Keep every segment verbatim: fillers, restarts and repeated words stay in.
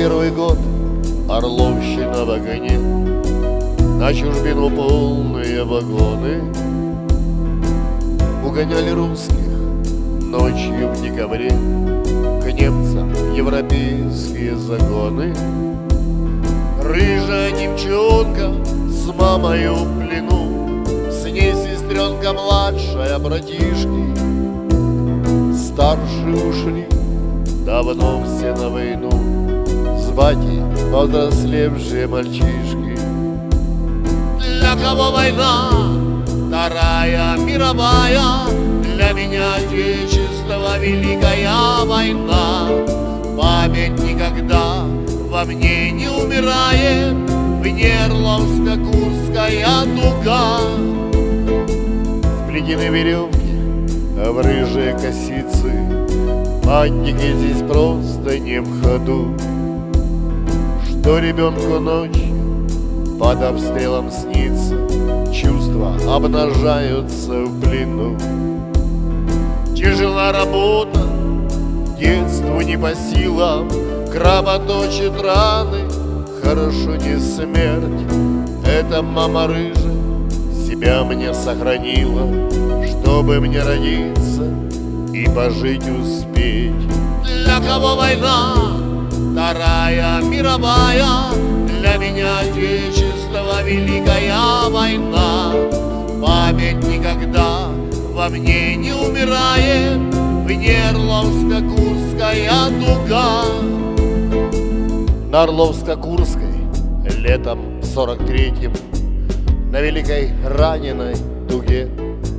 первый год Орловщина в огне, на чужбину полные вагоны угоняли русских ночью в декабре к немцам европейские загоны. Рыжая девчонка с мамою в плену, с ней сестренка младшая, братишки. Старшие ушли давно все на войну, с батей повзрослевшие мальчишки. Для кого война, Вторая мировая, для меня Отечество великая война. Память никогда во мне не умирает, в Нерловско-Курская дуга. Вплетены веревки в рыжие косицы, матники здесь просто не в ходу. Что ребенку ночью под обстрелом снится, чувства обнажаются в плену. Тяжела работа, детству не по силам, кровоточит раны, хорошо не смерть. Эта мама рыжая себя мне сохранила, чтобы мне родиться и пожить успеть. Для кого война, Вторая мировая, для меня Отечество великая война. Память никогда во мне не умирает, в Нерловско-Курская дуга. На Орловско-Курской летом в сорок третьем на великой раненой дуге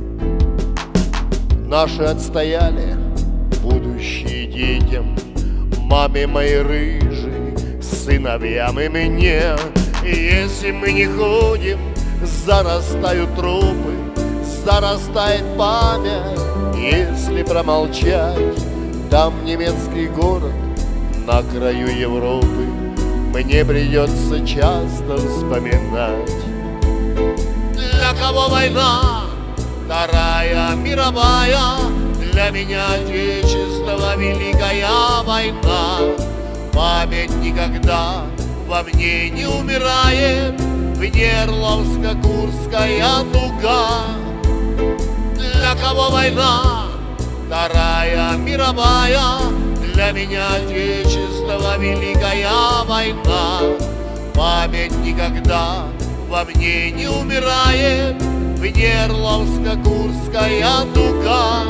наши отстояли будущее детям, маме моей рыжей, сыновьям и мне. И если мы не ходим, зарастают трупы, зарастает память. Если промолчать, там немецкий город на краю Европы, мне придется часто вспоминать. Для кого война, Вторая мировая, для меня Отечество великая война. Память никогда во мне не умирает, в Нерловско-Курская дуга. Для кого война, Вторая мировая, для меня Отечество великая война. Память никогда во мне не умирает, в Нерловско-Курская дуга.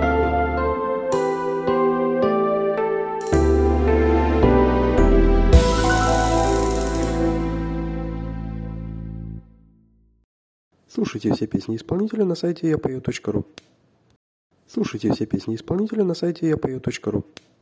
Слушайте все песни исполнителя на сайте я пою точка ру. Слушайте все песни исполнителя на сайте я пою точка ру.